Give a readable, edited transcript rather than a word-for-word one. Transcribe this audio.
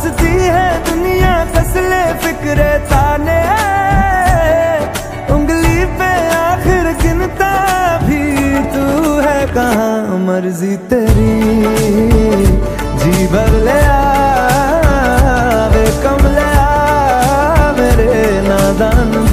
हंसती है दुनिया कसले फिक्रे ताने, उंगली पे आखिर गिनता भी तू है कहाँ। मर्जी तेरी जी भर ले आ वे कम ले आ मेरे नादान